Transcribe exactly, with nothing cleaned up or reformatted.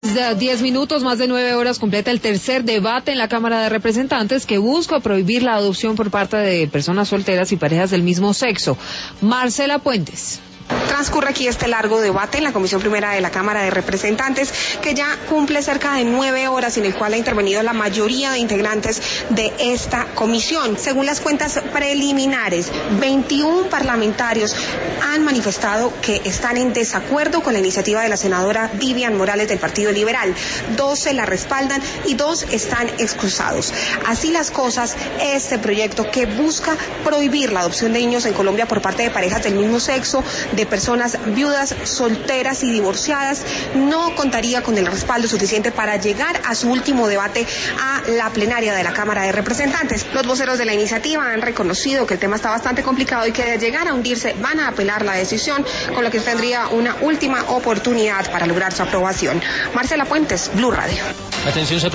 diez minutos, más de nueve horas, completa el tercer debate en la Cámara de Representantes que busca prohibir la adopción por parte de personas solteras y parejas del mismo sexo. Marcela Puentes. Transcurre aquí este largo debate en la Comisión Primera de la Cámara de Representantes, que ya cumple cerca de nueve horas, en el cual ha intervenido la mayoría de integrantes de esta comisión. Según las cuentas preliminares, veintiún parlamentarios han manifestado que están en desacuerdo con la iniciativa de la senadora Vivian Morales del Partido Liberal. doce la respaldan y dos están excusados. Así las cosas, este proyecto que busca prohibir la adopción de niños en Colombia por parte de parejas del mismo sexo, de personas viudas, solteras y divorciadas, no contaría con el respaldo suficiente para llegar a su último debate a la plenaria de la Cámara de Representantes. Los voceros de la iniciativa han reconocido que el tema está bastante complicado y que de llegar a hundirse van a apelar la decisión, con lo que tendría una última oportunidad para lograr su aprobación. Marcela Puentes, Blue Radio. Atención.